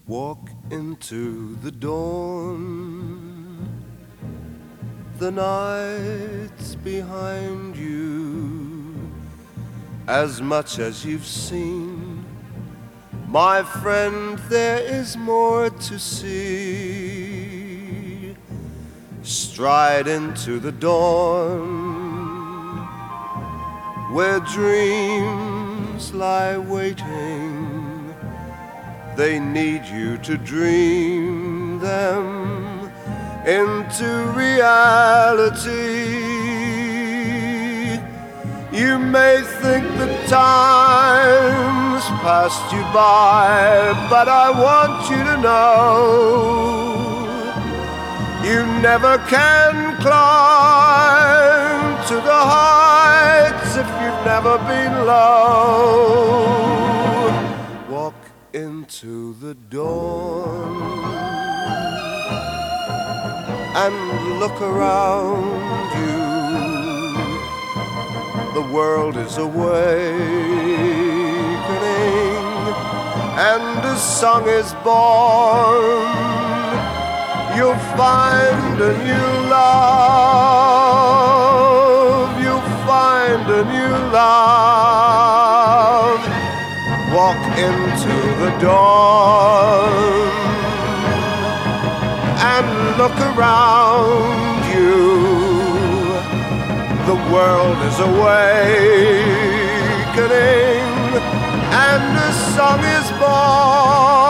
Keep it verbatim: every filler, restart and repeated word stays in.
Walk into the dawn, the night's behind you. As much as you've seen, my friend, there is more to see. Stride into the dawn, where dreams lie waiting. They need you to dream them into reality. You may think that time's passed you by, but I want you to know you never can climb to the heights if you've never been low. Walk into the dawn and look around you. The world is awakening and a song is born. You'll find a new love. You'll find a new love. Walk into the dawn and look around you. The world is awakening and a song is born.